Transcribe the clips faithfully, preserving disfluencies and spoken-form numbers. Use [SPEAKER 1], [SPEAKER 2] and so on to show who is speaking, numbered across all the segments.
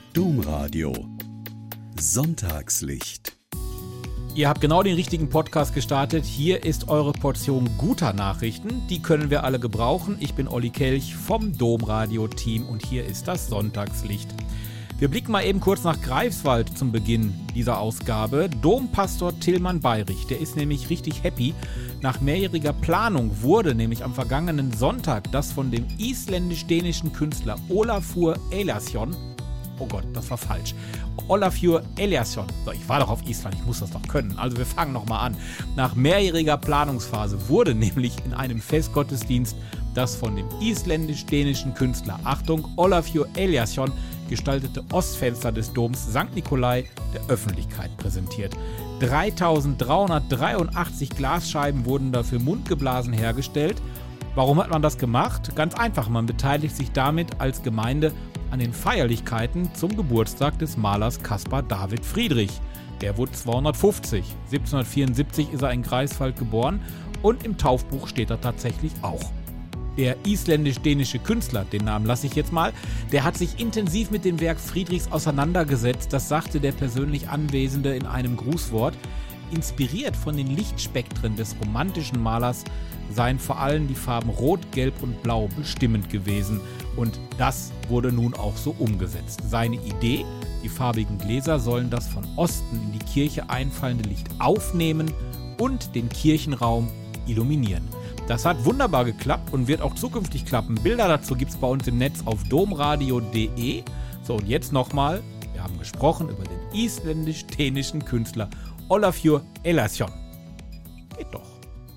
[SPEAKER 1] Domradio Sonntagslicht.
[SPEAKER 2] Ihr habt genau den richtigen Podcast gestartet. Hier ist eure Portion guter Nachrichten. Die können wir alle gebrauchen. Ich bin Olli Kelch vom Domradio-Team und hier ist das Sonntagslicht. Wir blicken mal eben kurz nach Greifswald zum Beginn dieser Ausgabe. Dompastor Tilman Bayrich, der ist nämlich richtig happy. Nach mehrjähriger Planung wurde nämlich am vergangenen Sonntag das von dem isländisch-dänischen Künstler Ólafur Elíasson, oh Gott, das war falsch, Ólafur Elíasson, so, ich war doch auf Island, ich muss das doch können, also wir fangen nochmal an. Nach mehrjähriger Planungsphase wurde nämlich in einem Festgottesdienst das von dem isländisch-dänischen Künstler, Achtung, Ólafur Elíasson, gestaltete Ostfenster des Doms Sankt Nikolai der Öffentlichkeit präsentiert. dreitausenddreihundertdreiundachtzig Glasscheiben wurden dafür mundgeblasen hergestellt. Warum hat man das gemacht? Ganz einfach, man beteiligt sich damit als Gemeinde an den Feierlichkeiten zum Geburtstag des Malers Caspar David Friedrich. Der wurde zweihundertfünfzig. siebzehnhundertvierundsiebzig ist er in Greifswald geboren und im Taufbuch steht er tatsächlich auch. Der isländisch-dänische Künstler, den Namen lasse ich jetzt mal, der hat sich intensiv mit dem Werk Friedrichs auseinandergesetzt. Das sagte der persönlich Anwesende in einem Grußwort. Inspiriert von den Lichtspektren des romantischen Malers seien vor allem die Farben Rot, Gelb und Blau bestimmend gewesen. Und das wurde nun auch so umgesetzt. Seine Idee, die farbigen Gläser sollen das von Osten in die Kirche einfallende Licht aufnehmen und den Kirchenraum illuminieren. Das hat wunderbar geklappt und wird auch zukünftig klappen. Bilder dazu gibt es bei uns im Netz auf domradio punkt de. So, und jetzt nochmal, wir haben gesprochen über den isländisch-dänischen Künstler Ólafur Elíasson. Geht doch.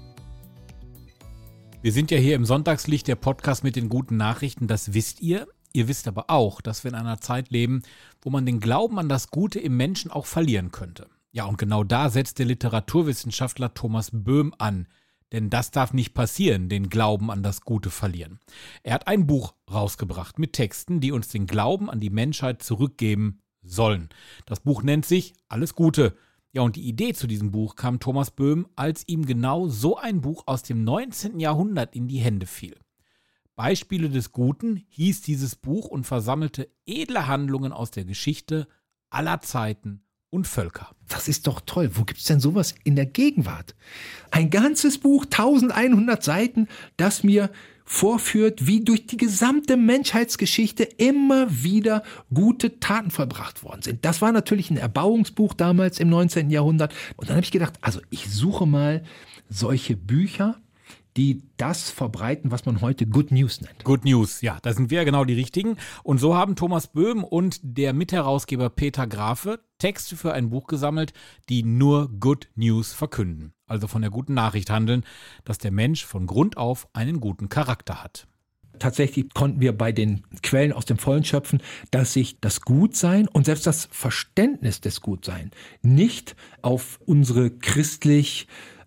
[SPEAKER 2] Wir sind ja hier im Sonntagslicht, der Podcast mit den guten Nachrichten, das wisst ihr. Ihr wisst aber auch, dass wir in einer Zeit leben, wo man den Glauben an das Gute im Menschen auch verlieren könnte. Ja, und genau da setzt der Literaturwissenschaftler Thomas Boehm an. Denn das darf nicht passieren, den Glauben an das Gute verlieren. Er hat ein Buch rausgebracht mit Texten, die uns den Glauben an die Menschheit zurückgeben sollen. Das Buch nennt sich Alles Gute. Ja, und die Idee zu diesem Buch kam Thomas Boehm, als ihm genau so ein Buch aus dem neunzehnten Jahrhundert in die Hände fiel. Beispiele des Guten hieß dieses Buch und versammelte edle Handlungen aus der Geschichte aller Zeiten und Völker.
[SPEAKER 3] Das ist doch toll. Wo gibt's denn sowas in der Gegenwart? Ein ganzes Buch, eintausendeinhundert Seiten, das mir vorführt, wie durch die gesamte Menschheitsgeschichte immer wieder gute Taten vollbracht worden sind. Das war natürlich ein Erbauungsbuch damals im neunzehnten Jahrhundert. Und dann habe ich gedacht, also ich suche mal solche Bücher, die das verbreiten, was man heute Good News nennt.
[SPEAKER 2] Good News, ja, da sind wir ja genau die Richtigen. Und so haben Thomas Boehm und der Mitherausgeber Peter Grafe Texte für ein Buch gesammelt, die nur Good News verkünden. Also von der guten Nachricht handeln, dass der Mensch von Grund auf einen guten Charakter hat.
[SPEAKER 3] Tatsächlich konnten wir bei den Quellen aus dem Vollen schöpfen, dass sich das Gutsein und selbst das Verständnis des Gutsein nicht auf unsere christlich,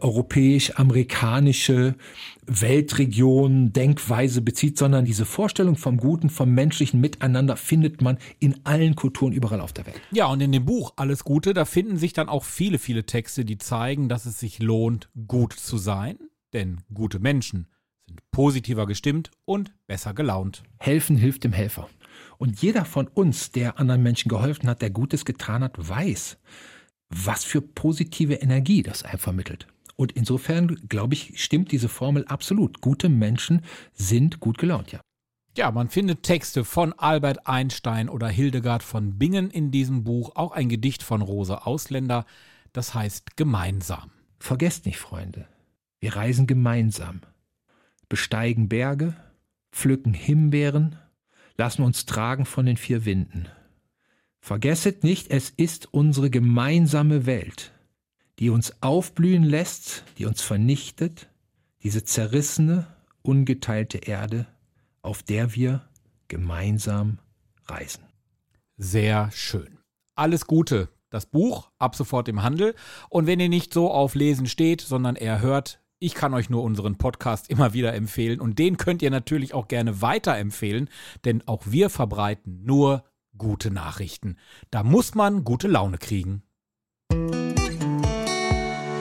[SPEAKER 3] europäisch-amerikanische Weltregion, Denkweise bezieht, sondern diese Vorstellung vom Guten, vom menschlichen Miteinander findet man in allen Kulturen überall auf der Welt.
[SPEAKER 2] Ja, und in dem Buch Alles Gute, da finden sich dann auch viele, viele Texte, die zeigen, dass es sich lohnt, gut zu sein, denn gute Menschen sind positiver gestimmt und besser gelaunt.
[SPEAKER 3] Helfen hilft dem Helfer. Und jeder von uns, der anderen Menschen geholfen hat, der Gutes getan hat, weiß, was für positive Energie das einem vermittelt. Und insofern, glaube ich, stimmt diese Formel absolut. Gute Menschen sind gut gelaunt, ja.
[SPEAKER 2] Ja, man findet Texte von Albert Einstein oder Hildegard von Bingen in diesem Buch, auch ein Gedicht von Rosa Ausländer, das heißt Gemeinsam.
[SPEAKER 3] Vergesst nicht, Freunde, wir reisen gemeinsam, besteigen Berge, pflücken Himbeeren, lassen uns tragen von den vier Winden. Vergesset nicht, es ist unsere gemeinsame Welt, die uns aufblühen lässt, die uns vernichtet, diese zerrissene, ungeteilte Erde, auf der wir gemeinsam reisen.
[SPEAKER 2] Sehr schön. Alles Gute. Das Buch ab sofort im Handel. Und wenn ihr nicht so auf Lesen steht, sondern eher hört, ich kann euch nur unseren Podcast immer wieder empfehlen. Und den könnt ihr natürlich auch gerne weiterempfehlen, denn auch wir verbreiten nur gute Nachrichten. Da muss man gute Laune kriegen.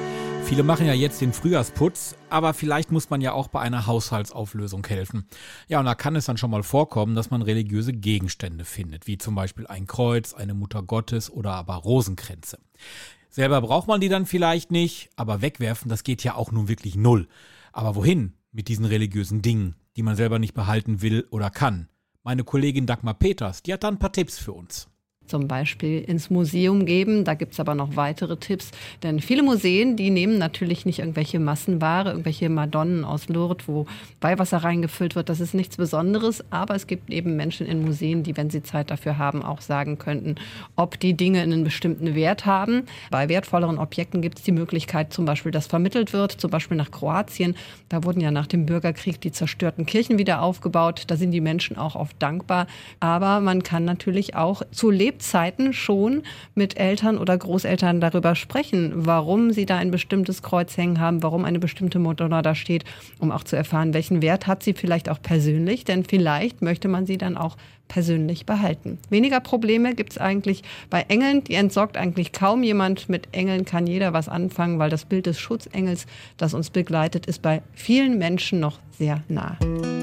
[SPEAKER 2] Viele machen ja jetzt den Frühjahrsputz, aber vielleicht muss man ja auch bei einer Haushaltsauflösung helfen. Ja, und da kann es dann schon mal vorkommen, dass man religiöse Gegenstände findet, wie zum Beispiel ein Kreuz, eine Mutter Gottes oder aber Rosenkränze. Selber braucht man die dann vielleicht nicht, aber wegwerfen, das geht ja auch nun wirklich null. Aber wohin mit diesen religiösen Dingen, die man selber nicht behalten will oder kann? Meine Kollegin Dagmar Peters, die hat da ein paar Tipps für uns.
[SPEAKER 1] Zum Beispiel ins Museum geben. Da gibt es aber noch weitere Tipps. Denn viele Museen, die nehmen natürlich nicht irgendwelche Massenware, irgendwelche Madonnen aus Lourdes, wo Weihwasser reingefüllt wird. Das ist nichts Besonderes. Aber es gibt eben Menschen in Museen, die, wenn sie Zeit dafür haben, auch sagen könnten, ob die Dinge einen bestimmten Wert haben. Bei wertvolleren Objekten gibt es die Möglichkeit, zum Beispiel, dass vermittelt wird, zum Beispiel nach Kroatien. Da wurden ja nach dem Bürgerkrieg die zerstörten Kirchen wieder aufgebaut. Da sind die Menschen auch oft dankbar. Aber man kann natürlich auch zu Lebzeiten Zeiten schon mit Eltern oder Großeltern darüber sprechen, warum sie da ein bestimmtes Kreuz hängen haben, warum eine bestimmte Madonna da steht, um auch zu erfahren, welchen Wert hat sie vielleicht auch persönlich, denn vielleicht möchte man sie dann auch persönlich behalten. Weniger Probleme gibt es eigentlich bei Engeln, die entsorgt eigentlich kaum jemand. Mit Engeln kann jeder was anfangen, weil das Bild des Schutzengels, das uns begleitet, ist bei vielen Menschen noch sehr nah.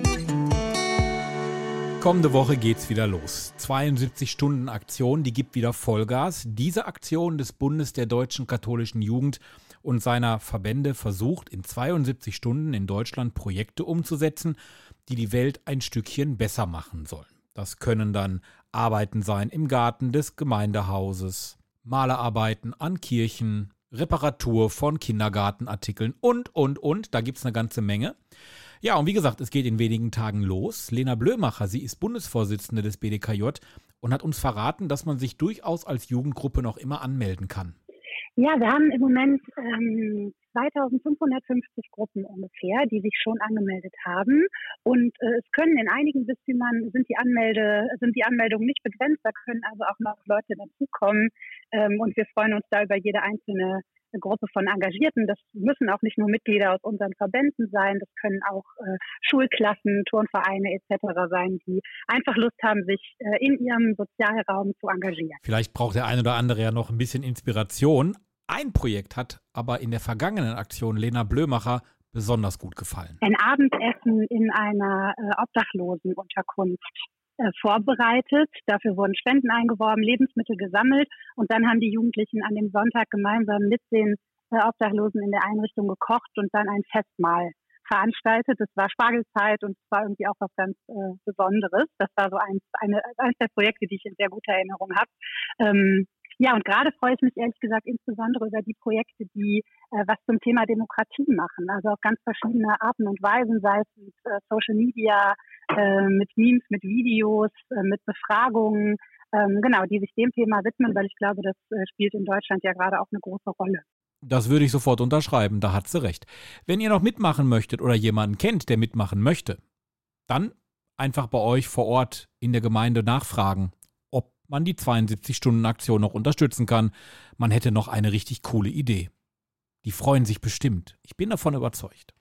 [SPEAKER 2] Kommende Woche geht's wieder los. zweiundsiebzig-Stunden-Aktion, die gibt wieder Vollgas. Diese Aktion des Bundes der deutschen katholischen Jugend und seiner Verbände versucht in zweiundsiebzig Stunden in Deutschland Projekte umzusetzen, die die Welt ein Stückchen besser machen sollen. Das können dann Arbeiten sein im Garten des Gemeindehauses, Malerarbeiten an Kirchen, Reparatur von Kindergartenartikeln und, und, und. Da gibt's eine ganze Menge. Ja, und wie gesagt, es geht in wenigen Tagen los. Lena Blömacher, sie ist Bundesvorsitzende des B D K J und hat uns verraten, dass man sich durchaus als Jugendgruppe noch immer anmelden kann.
[SPEAKER 4] Ja, wir haben im Moment ähm, zweitausendfünfhundertfünfzig Gruppen ungefähr, die sich schon angemeldet haben. Und äh, es können in einigen Bistümern sind die Anmelde, sind die Anmeldungen nicht begrenzt, da können also auch noch Leute dazukommen. Ähm, und wir freuen uns da über jede einzelne Gruppe von Engagierten. Das müssen auch nicht nur Mitglieder aus unseren Verbänden sein, das können auch äh, Schulklassen, Turnvereine et cetera sein, die einfach Lust haben, sich äh, in ihrem Sozialraum zu engagieren.
[SPEAKER 2] Vielleicht braucht der ein oder andere ja noch ein bisschen Inspiration. Ein Projekt hat aber in der vergangenen Aktion Lena Blömacher besonders gut gefallen.
[SPEAKER 4] Ein Abendessen in einer äh, Obdachlosenunterkunft vorbereitet. Dafür wurden Spenden eingeworben, Lebensmittel gesammelt und dann haben die Jugendlichen an dem Sonntag gemeinsam mit den äh, Obdachlosen in der Einrichtung gekocht und dann ein Festmahl veranstaltet. Es war Spargelzeit und es war irgendwie auch was ganz äh, Besonderes. Das war so eins, eine, eines der Projekte, die ich in sehr guter Erinnerung habe. Ähm, Ja, und gerade freue ich mich ehrlich gesagt insbesondere über die Projekte, die äh, was zum Thema Demokratie machen. Also auf ganz verschiedene Arten und Weisen, sei es mit äh, Social Media, äh, mit Memes, mit Videos, äh, mit Befragungen, ähm, genau, die sich dem Thema widmen, weil ich glaube, das äh, spielt in Deutschland ja gerade auch eine große Rolle.
[SPEAKER 2] Das würde ich sofort unterschreiben, da hat sie recht. Wenn ihr noch mitmachen möchtet oder jemanden kennt, der mitmachen möchte, dann einfach bei euch vor Ort in der Gemeinde nachfragen, ob man die zweiundsiebzig-Stunden-Aktion noch unterstützen kann. Man hätte noch eine richtig coole Idee. Die freuen sich bestimmt. Ich bin davon überzeugt.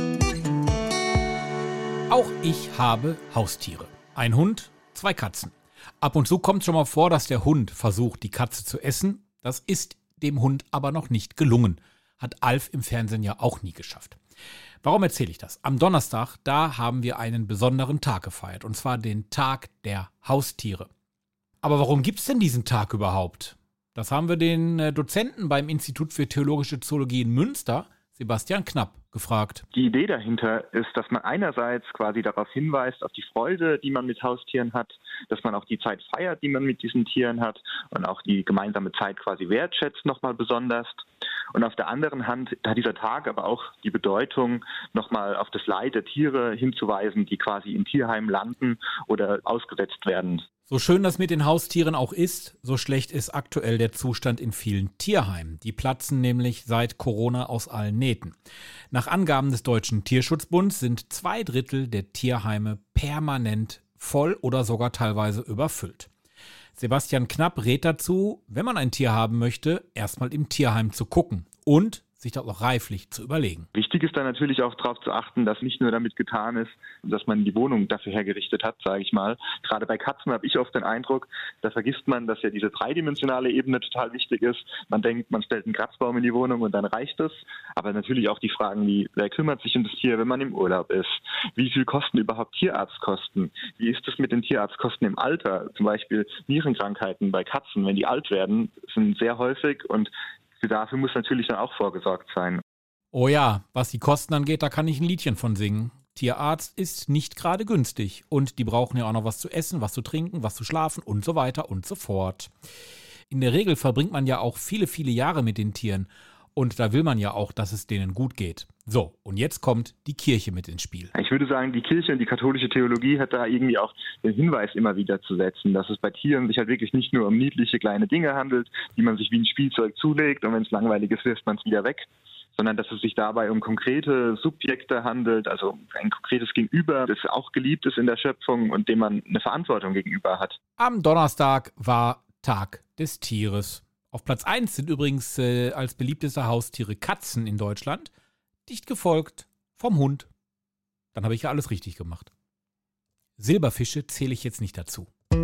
[SPEAKER 2] Auch ich habe Haustiere. Ein Hund, zwei Katzen. Ab und zu kommt schon mal vor, dass der Hund versucht, die Katze zu essen. Das ist dem Hund aber noch nicht gelungen. Hat Alf im Fernsehen ja auch nie geschafft. Warum erzähle ich das? Am Donnerstag, da haben wir einen besonderen Tag gefeiert. Und zwar den Tag der Haustiere. Aber warum gibt es denn diesen Tag überhaupt? Das haben wir den Dozenten beim Institut für Theologische Zoologie in Münster, Sebastian Knapp, gefragt.
[SPEAKER 5] Die Idee dahinter ist, dass man einerseits quasi darauf hinweist, auf die Freude, die man mit Haustieren hat, dass man auch die Zeit feiert, die man mit diesen Tieren hat und auch die gemeinsame Zeit quasi wertschätzt nochmal besonders. Und auf der anderen Hand hat dieser Tag aber auch die Bedeutung, nochmal auf das Leid der Tiere hinzuweisen, die quasi in Tierheimen landen oder ausgesetzt werden.
[SPEAKER 2] So schön das mit den Haustieren auch ist, so schlecht ist aktuell der Zustand in vielen Tierheimen. Die platzen nämlich seit Corona aus allen Nähten. Nach Angaben des Deutschen Tierschutzbunds sind zwei Drittel der Tierheime permanent voll oder sogar teilweise überfüllt. Sebastian Knapp rät dazu, wenn man ein Tier haben möchte, erstmal im Tierheim zu gucken und sich das auch reiflich zu überlegen.
[SPEAKER 5] Wichtig ist dann natürlich auch darauf zu achten, dass nicht nur damit getan ist, dass man die Wohnung dafür hergerichtet hat, sage ich mal. Gerade bei Katzen habe ich oft den Eindruck, da vergisst man, dass ja diese dreidimensionale Ebene total wichtig ist. Man denkt, man stellt einen Kratzbaum in die Wohnung und dann reicht es. Aber natürlich auch die Fragen wie, wer kümmert sich um das Tier, wenn man im Urlaub ist? Wie viel kosten überhaupt Tierarztkosten? Wie ist es mit den Tierarztkosten im Alter? Zum Beispiel Nierenkrankheiten bei Katzen, wenn die alt werden, sind sehr häufig und dafür muss natürlich dann auch vorgesorgt sein.
[SPEAKER 2] Oh ja, was die Kosten angeht, da kann ich ein Liedchen von singen. Tierarzt ist nicht gerade günstig und die brauchen ja auch noch was zu essen, was zu trinken, was zu schlafen und so weiter und so fort. In der Regel verbringt man ja auch viele, viele Jahre mit den Tieren und da will man ja auch, dass es denen gut geht. So, und jetzt kommt die Kirche mit ins Spiel.
[SPEAKER 5] Ich würde sagen, die Kirche und die katholische Theologie hat da irgendwie auch den Hinweis immer wieder zu setzen, dass es bei Tieren sich halt wirklich nicht nur um niedliche kleine Dinge handelt, die man sich wie ein Spielzeug zulegt und wenn es langweilig ist, wirft man es wieder weg, sondern dass es sich dabei um konkrete Subjekte handelt, also ein konkretes Gegenüber, das auch geliebt ist in der Schöpfung und dem man eine Verantwortung gegenüber hat.
[SPEAKER 2] Am Donnerstag war Tag des Tieres. Auf Platz eins sind übrigens äh, als beliebteste Haustiere Katzen in Deutschland, dicht gefolgt vom Hund. Dann habe ich ja alles richtig gemacht. Silberfische zähle ich jetzt nicht dazu.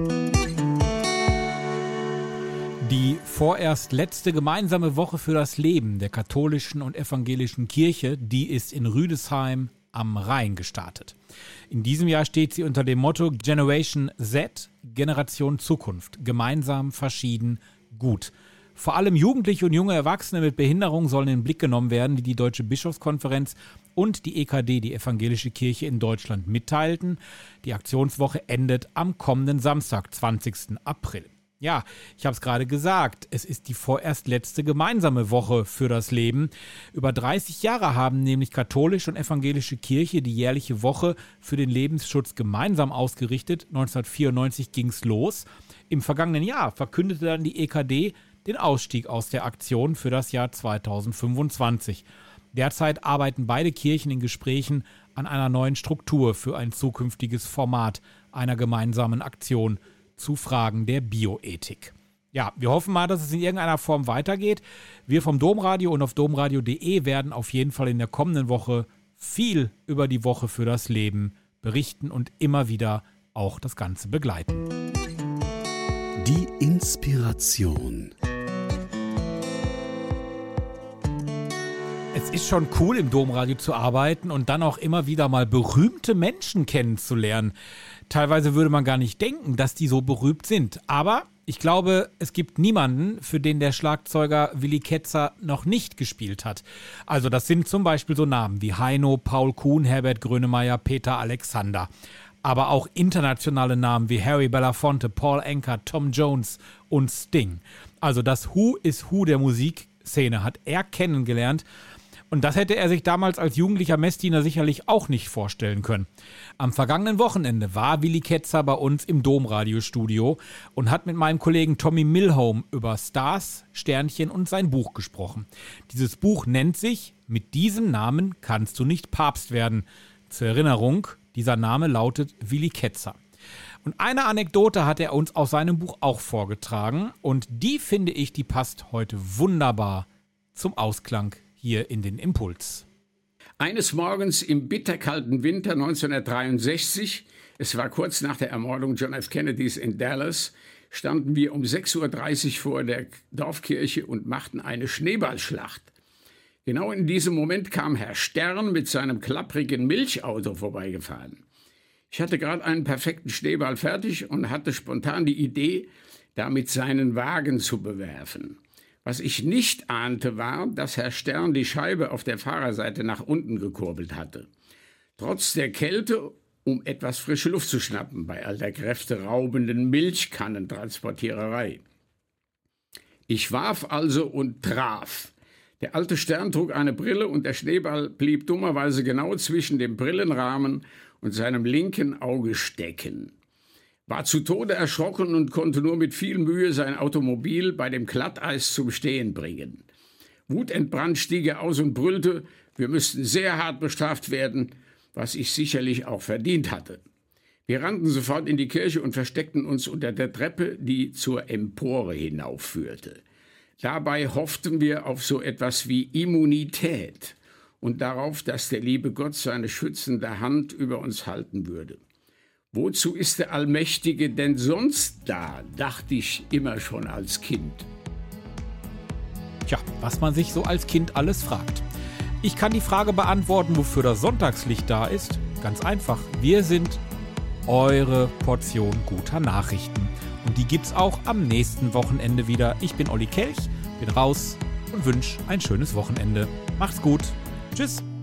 [SPEAKER 2] Die vorerst letzte gemeinsame Woche für das Leben der katholischen und evangelischen Kirche, die ist in Rüdesheim am Rhein gestartet. In diesem Jahr steht sie unter dem Motto Generation Z, Generation Zukunft, gemeinsam, verschieden, gut. Vor allem Jugendliche und junge Erwachsene mit Behinderung sollen in den Blick genommen werden, die die Deutsche Bischofskonferenz und die E K D, die Evangelische Kirche in Deutschland, mitteilten. Die Aktionswoche endet am kommenden Samstag, zwanzigsten April. Ja, ich habe es gerade gesagt, es ist die vorerst letzte gemeinsame Woche für das Leben. Über dreißig Jahre haben nämlich katholische und evangelische Kirche die jährliche Woche für den Lebensschutz gemeinsam ausgerichtet. neunzehnhundertvierundneunzig ging es los. Im vergangenen Jahr verkündete dann die E K D den Ausstieg aus der Aktion für das Jahr zweitausendfünfundzwanzig. Derzeit arbeiten beide Kirchen in Gesprächen an einer neuen Struktur für ein zukünftiges Format einer gemeinsamen Aktion zu Fragen der Bioethik. Ja, wir hoffen mal, dass es in irgendeiner Form weitergeht. Wir vom Domradio und auf domradio punkt de werden auf jeden Fall in der kommenden Woche viel über die Woche für das Leben berichten und immer wieder auch das Ganze begleiten.
[SPEAKER 6] Die Inspiration.
[SPEAKER 2] Es ist schon cool, im Domradio zu arbeiten und dann auch immer wieder mal berühmte Menschen kennenzulernen. Teilweise würde man gar nicht denken, dass die so berühmt sind. Aber ich glaube, es gibt niemanden, für den der Schlagzeuger Willy Ketzer noch nicht gespielt hat. Also das sind zum Beispiel so Namen wie Heino, Paul Kuhn, Herbert Grönemeyer, Peter Alexander. Aber auch internationale Namen wie Harry Belafonte, Paul Anka, Tom Jones und Sting. Also das Who is Who der Musikszene hat er kennengelernt. Und das hätte er sich damals als jugendlicher Messdiener sicherlich auch nicht vorstellen können. Am vergangenen Wochenende war Willy Ketzer bei uns im Domradiostudio und hat mit meinem Kollegen Tommy Milholm über Stars, Sternchen und sein Buch gesprochen. Dieses Buch nennt sich Mit diesem Namen kannst du nicht Papst werden. Zur Erinnerung, dieser Name lautet Willy Ketzer. Und eine Anekdote hat er uns aus seinem Buch auch vorgetragen und die finde ich, die passt heute wunderbar zum Ausklang hier in den Impuls.
[SPEAKER 7] Eines Morgens im bitterkalten Winter neunzehnhundertdreiundsechzig, es war kurz nach der Ermordung John F. Kennedys in Dallas, standen wir um sechs Uhr dreißig vor der Dorfkirche und machten eine Schneeballschlacht. Genau in diesem Moment kam Herr Stern mit seinem klapprigen Milchauto vorbeigefahren. Ich hatte gerade einen perfekten Schneeball fertig und hatte spontan die Idee, damit seinen Wagen zu bewerfen. Was ich nicht ahnte, war, dass Herr Stern die Scheibe auf der Fahrerseite nach unten gekurbelt hatte. Trotz der Kälte, um etwas frische Luft zu schnappen bei all der kräfteraubenden Milchkannentransportiererei. Ich warf also und traf. Der alte Stern trug eine Brille und der Schneeball blieb dummerweise genau zwischen dem Brillenrahmen und seinem linken Auge stecken. War zu Tode erschrocken und konnte nur mit viel Mühe sein Automobil bei dem Glatteis zum Stehen bringen. Wutentbrannt stieg er aus und brüllte, wir müssten sehr hart bestraft werden, was ich sicherlich auch verdient hatte. Wir rannten sofort in die Kirche und versteckten uns unter der Treppe, die zur Empore hinaufführte. Dabei hofften wir auf so etwas wie Immunität und darauf, dass der liebe Gott seine schützende Hand über uns halten würde. Wozu ist der Allmächtige denn sonst da, dachte ich immer schon als Kind.
[SPEAKER 2] Tja, was man sich so als Kind alles fragt. Ich kann die Frage beantworten, wofür das Sonntagslicht da ist. Ganz einfach, wir sind eure Portion guter Nachrichten. Und die gibt's auch am nächsten Wochenende wieder. Ich bin Olli Kelch, bin raus und wünsche ein schönes Wochenende. Macht's gut. Tschüss.